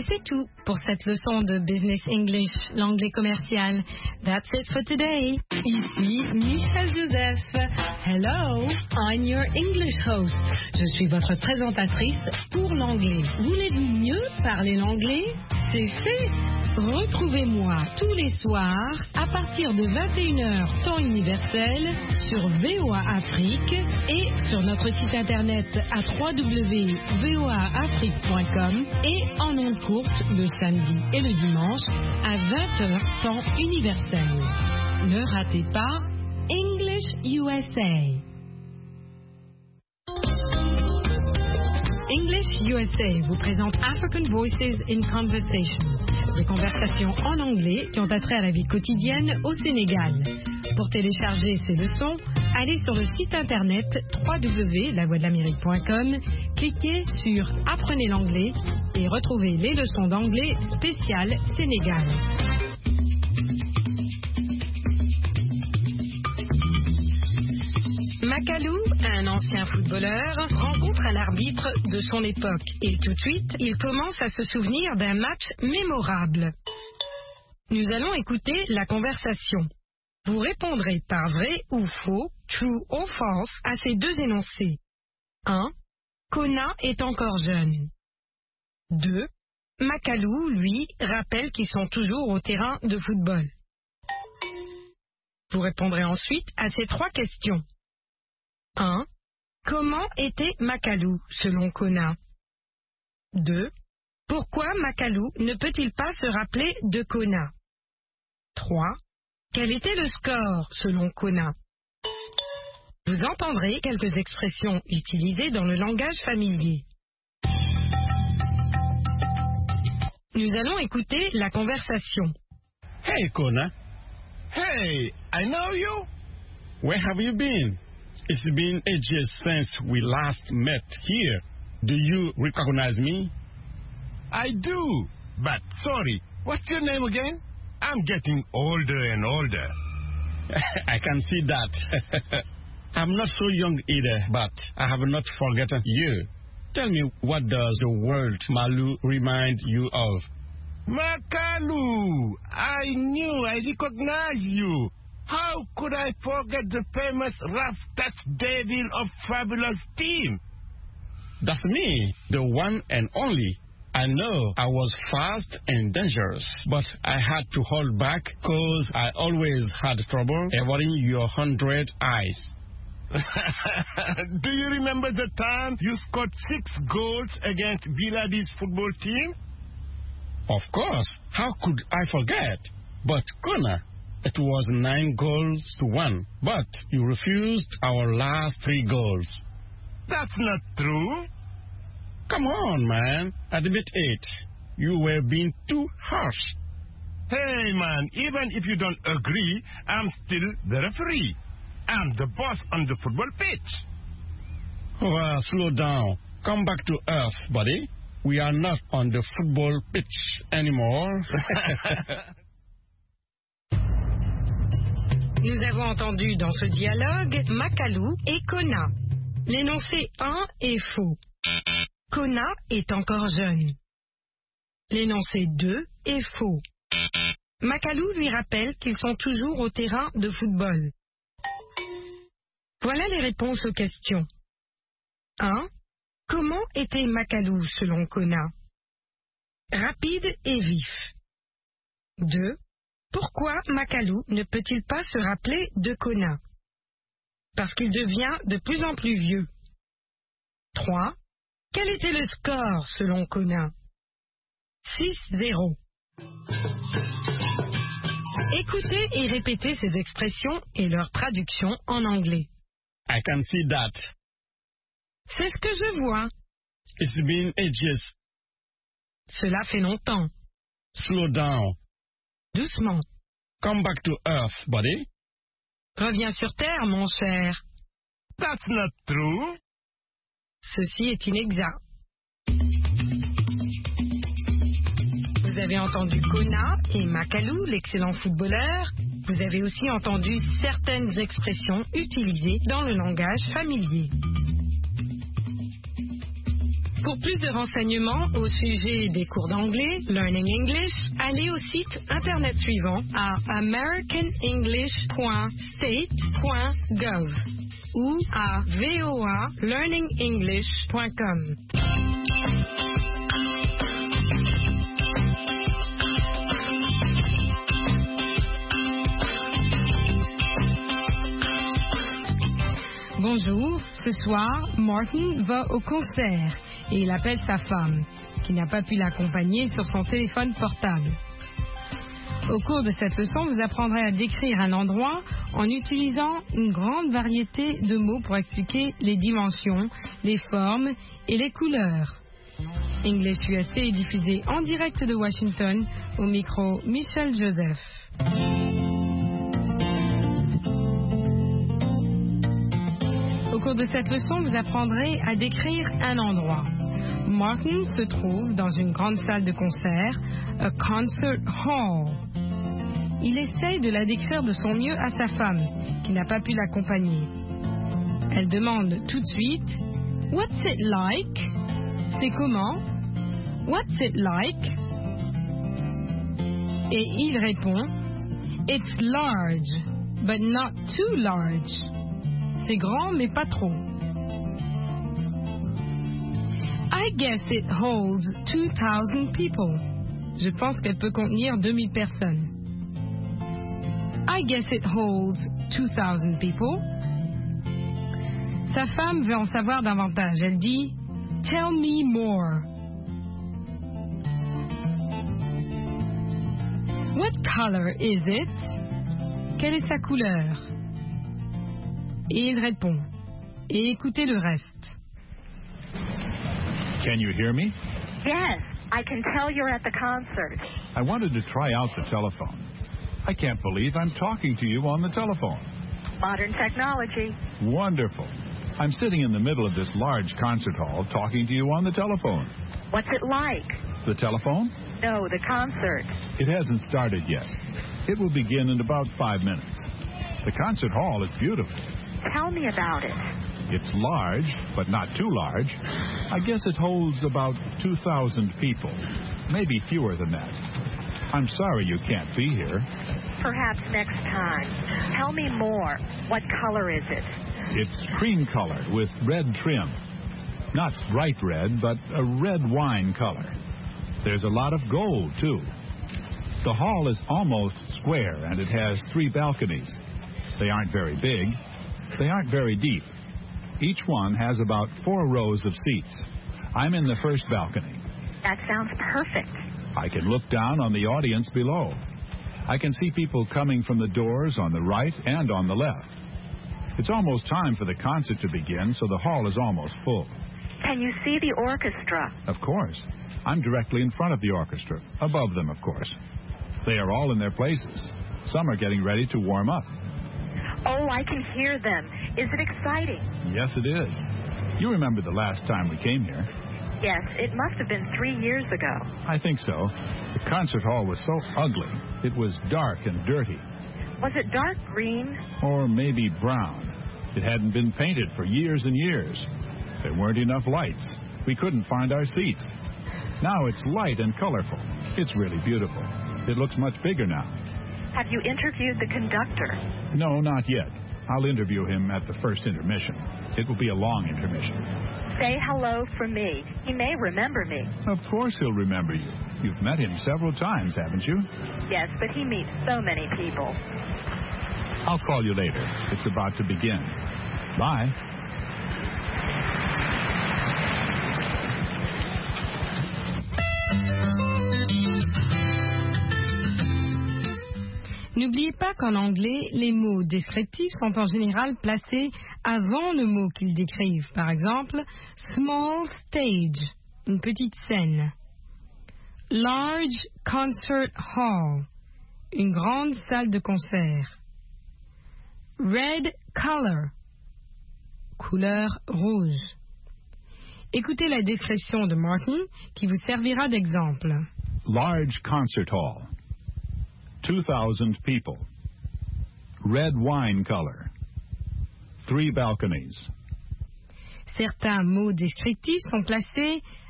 Et c'est tout pour cette leçon de Business English, l'anglais commercial. That's it for today. Ici Michel Joseph. Hello, I'm your English host. Je suis votre présentatrice pour l'anglais. Voulez-vous mieux parler l'anglais? C'est fait. Retrouvez-moi tous les soirs à partir de 21h temps universel sur VOA Afrique et sur notre site internet à www.voaafrique.com et en ondes courtes le samedi et le dimanche à 20h temps universel. Ne ratez pas English USA. English USA vous présente African Voices in Conversation, des conversations en anglais qui ont attrait à la vie quotidienne au Sénégal. Pour télécharger ces leçons, allez sur le site internet www.lavoixdelamérique.com, cliquez sur Apprenez l'anglais et retrouvez les leçons d'anglais spéciales Sénégal. Macalou, un ancien footballeur, rencontre un arbitre de son époque et tout de suite, il commence à se souvenir d'un match mémorable. Nous allons écouter la conversation. Vous répondrez par vrai ou faux, true ou false, à ces deux énoncés. 1. Kona est encore jeune. 2. Macalou, lui, rappelle qu'ils sont toujours au terrain de football. Vous répondrez ensuite à ces trois questions. 1. Comment était Macalou, selon Kona? 2. Pourquoi Macalou ne peut-il pas se rappeler de Kona? 3. Quel était le score, selon Kona? Vous entendrez quelques expressions utilisées dans le langage familier. Nous allons écouter la conversation. Hey, Kona. Hey, I know you. Where have you been? It's been ages since we last met here. Do you recognize me? I do, but sorry, what's your name again? I'm getting older and older. I can see that. I'm not so young either, but I have not forgotten you. Tell me, what does the word Malu remind you of? Makalu! I knew I recognized you. How could I forget the famous rough touch devil of Fabulous Team? That's me, the one and only. I know I was fast and dangerous, but I had to hold back because I always had trouble avoiding your 100 eyes. Do you remember the time you scored 6 goals against Biladi's football team? Of course. How could I forget? But Kona, it was 9-1, but you refused our last 3 goals. That's not true. Come on, man. Admit it. You were being too harsh. Hey, man, even if you don't agree, I'm still the referee. I'm the boss on the football pitch. Well, slow down. Come back to earth, buddy. We are not on the football pitch anymore. Nous avons entendu dans ce dialogue Macalou et Kona. L'énoncé 1 est faux. Kona est encore jeune. L'énoncé 2 est faux. Macalou lui rappelle qu'ils sont toujours au terrain de football. Voilà les réponses aux questions. 1. Comment était Macalou selon Kona? Rapide et vif. 2. Pourquoi Macalou ne peut-il pas se rappeler de Kona? Parce qu'il devient de plus en plus vieux. 3. Quel était le score selon Kona? 6-0. Écoutez et répétez ces expressions et leur traduction en anglais. I can see that. C'est ce que je vois. It's been ages. Cela fait longtemps. Slow down. Doucement. Come back to earth, buddy. Reviens sur terre, mon cher. That's not true. Ceci est inexact. Vous avez entendu Kona et Macalou, l'excellent footballeur. Vous avez aussi entendu certaines expressions utilisées dans le langage familier. Pour plus de renseignements au sujet des cours d'anglais, Learning English, allez au site internet suivant à americanenglish.state.gov ou à voalearningenglish.com. Bonjour, ce soir, Martin va au concert et il appelle sa femme, qui n'a pas pu l'accompagner sur son téléphone portable. Au cours de cette leçon, vous apprendrez à décrire un endroit en utilisant une grande variété de mots pour expliquer les dimensions, les formes et les couleurs. English USA est diffusé en direct de Washington, au micro Michel Joseph. Au cours de cette leçon, vous apprendrez à décrire un endroit. Martin se trouve dans une grande salle de concert, a concert hall. Il essaye de la décrire de son mieux à sa femme, qui n'a pas pu l'accompagner. Elle demande tout de suite « What's it like ?» C'est comment? « What's it like ?» Et il répond « It's large, but not too large. » C'est grand, mais pas trop. I guess it holds 2,000 people. Je pense qu'elle peut contenir 2000 personnes. I guess it holds 2,000 people. Sa femme veut en savoir davantage. Elle dit, Tell me more. What color is it? Quelle est sa couleur? Et il répond. Et écoutez le reste. Can you hear me? Yes, I can tell you're at the concert. I wanted to try out the telephone. I can't believe I'm talking to you on the telephone. Modern technology. Wonderful. I'm sitting in the middle of this large concert hall talking to you on the telephone. What's it like? The telephone? No, the concert. It hasn't started yet. It will begin in about 5 minutes. The concert hall is beautiful. Tell me about it. It's large, but not too large. I guess it holds about 2,000 people, maybe fewer than that. I'm sorry you can't be here. Perhaps next time. Tell me more. What color is it? It's cream colored with red trim. Not bright red, but a red wine color. There's a lot of gold, too. The hall is almost square, and it has 3 balconies. They aren't very big. They aren't very deep. Each one has about 4 rows of seats. I'm in the first balcony. That sounds perfect. I can look down on the audience below. I can see people coming from the doors on the right and on the left. It's almost time for the concert to begin, so the hall is almost full. Can you see the orchestra? Of course. I'm directly in front of the orchestra, above them, of course. They are all in their places. Some are getting ready to warm up. Oh, I can hear them. Is it exciting? Yes, it is. You remember the last time we came here? Yes, it must have been 3 years ago. I think so. The concert hall was so ugly. It was dark and dirty. Was it dark green? Or maybe brown. It hadn't been painted for years and years. There weren't enough lights. We couldn't find our seats. Now it's light and colorful. It's really beautiful. It looks much bigger now. Have you interviewed the conductor? No, not yet. I'll interview him at the first intermission. It will be a long intermission. Say hello from me. He may remember me. Of course he'll remember you. You've met him several times, haven't you? Yes, but he meets so many people. I'll call you later. It's about to begin. Bye. N'oubliez pas qu'en anglais, les mots descriptifs sont en général placés avant le mot qu'ils décrivent. Par exemple, small stage, une petite scène. Large concert hall, une grande salle de concert. Red color, couleur rouge. Écoutez la description de Martin qui vous servira d'exemple. Large concert hall. 2,000 people. Red wine color. 3 balconies. Certains mots descriptifs sont placés